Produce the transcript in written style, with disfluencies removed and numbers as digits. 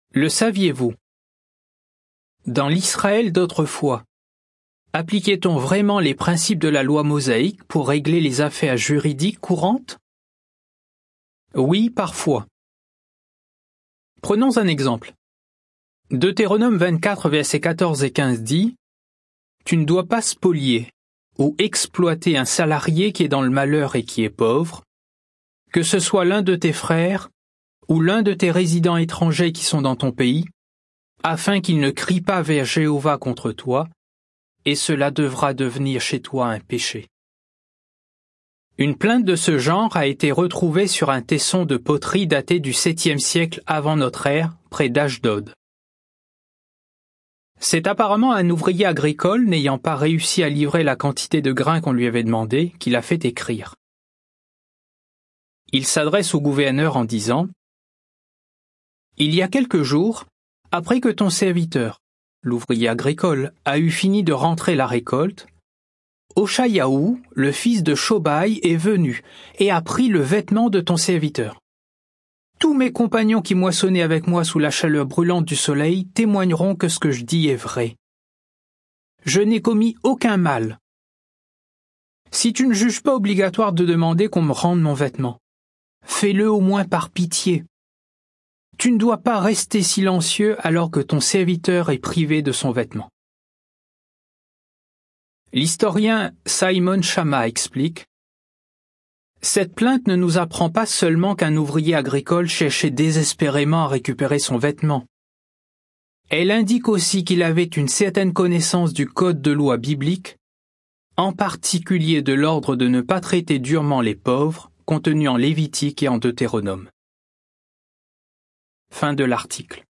Le saviez-vous? Dans l'Israël d'autrefois, appliquait-on vraiment les principes de la loi mosaïque pour régler les affaires juridiques courantes? Oui, parfois. Prenons un exemple. Deutéronome 24, versets 14 et 15 dit « Tu ne dois pas spolier ou exploiter un salarié qui est dans le malheur et qui est pauvre, que ce soit l'un de tes frères ou l'un de tes résidents étrangers qui sont dans ton pays, afin qu'il ne crie pas vers Jéhovah contre toi, et cela devra devenir chez toi un péché. » Une plainte de ce genre a été retrouvée sur un tesson de poterie daté du 7e siècle avant notre ère, près d'Ashdod. C'est apparemment un ouvrier agricole n'ayant pas réussi à livrer la quantité de grains qu'on lui avait demandé qui l'a fait écrire. Il s'adresse au gouverneur en disant « Il y a quelques jours, après que ton serviteur, l'ouvrier agricole, a eu fini de rentrer la récolte, Oshayahu, le fils de Shobai, est venu et a pris le vêtement de ton serviteur. Tous mes compagnons qui moissonnaient avec moi sous la chaleur brûlante du soleil témoigneront que ce que je dis est vrai. Je n'ai commis aucun mal. Si tu ne juges pas obligatoire de demander qu'on me rende mon vêtement, fais-le au moins par pitié. Tu ne dois pas rester silencieux alors que ton serviteur est privé de son vêtement. » L'historien Simon Schama explique « Cette plainte ne nous apprend pas seulement qu'un ouvrier agricole cherchait désespérément à récupérer son vêtement. Elle indique aussi qu'il avait une certaine connaissance du code de loi biblique, en particulier de l'ordre de ne pas traiter durement les pauvres, contenu en Lévitique et en Deutéronome. » Fin de l'article.